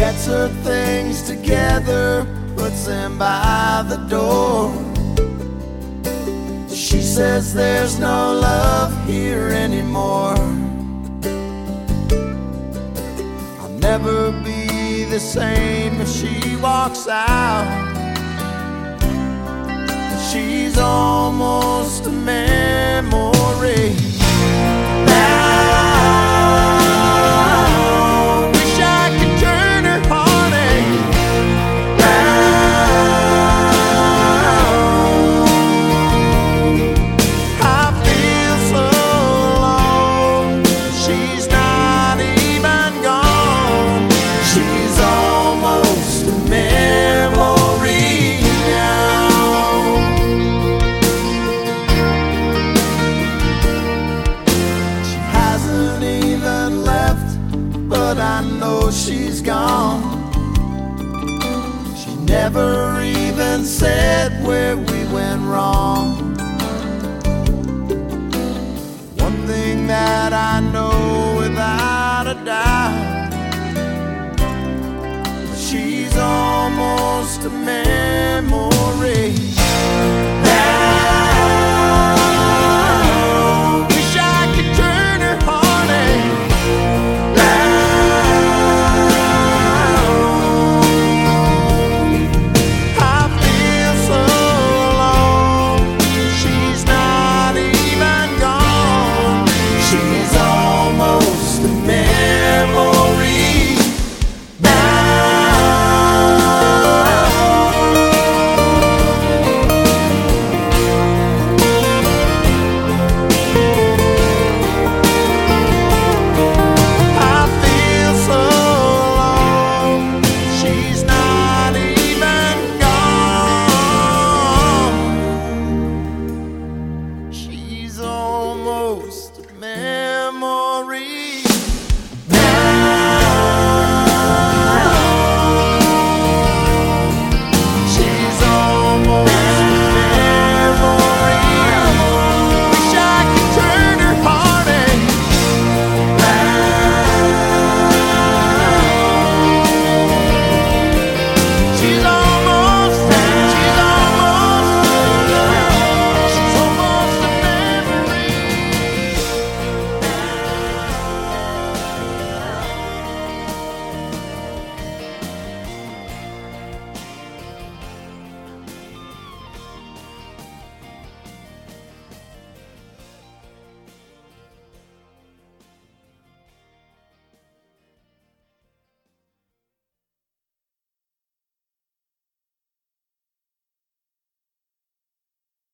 Gets her things together, puts them by the door. She says there's no love here anymore. I'll never be the same if she walks out. She's almost a memory. Now, wish I could turn her heartache round. I feel so alone. She's not even gone. She's almost a memory now. She hasn't even left, but I know she's gone. She never even said where we went wrong. One thing that I know without a doubt, she's almost a man.